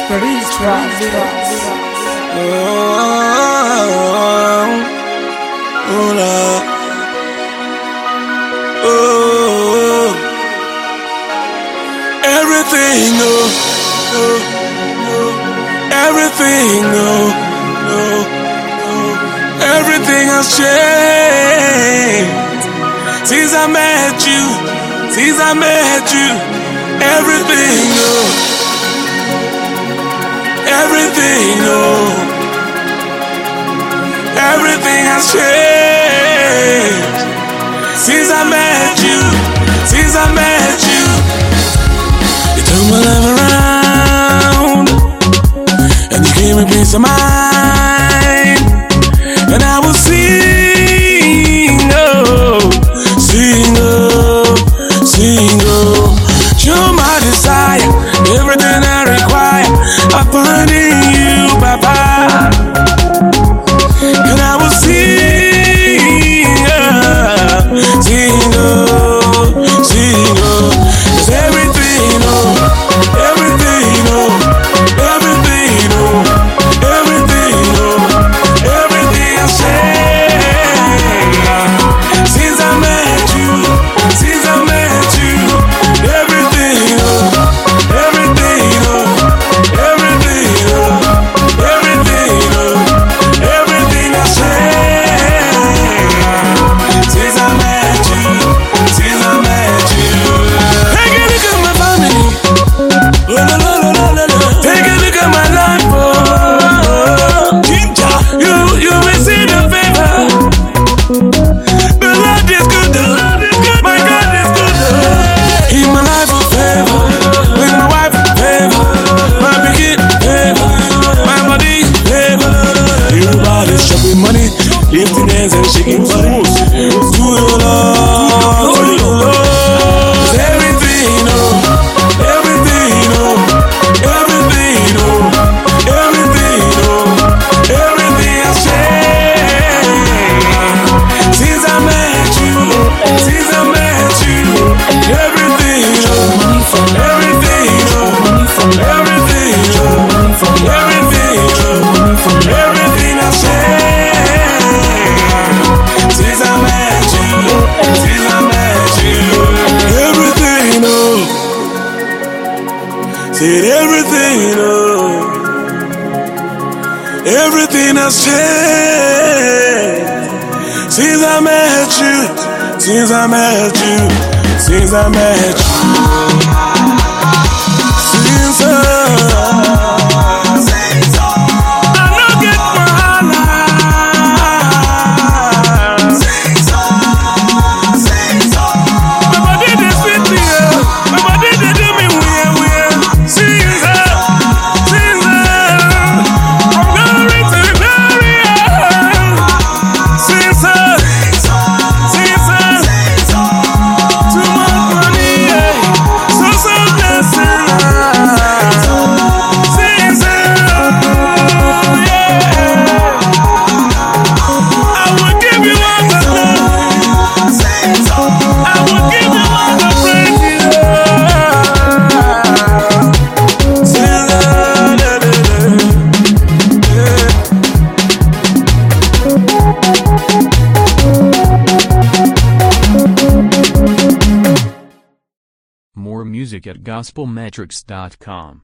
Produced from Everything, everything has changed since I met you. Everything, everything has changed since I met you. You turned my life around, and you gave me peace of mind, and I will sing, you're my desire, everything I require, I find in you, Papa. And I will sing, 'cause everything, everything has changed since I met you. Lifting hands and shaking bodies to your love, everything, everything has changed since I met you. Everything has changed since I met you. Said everything has changed since I met you. Since I met you. More music at gospelmetrics.com.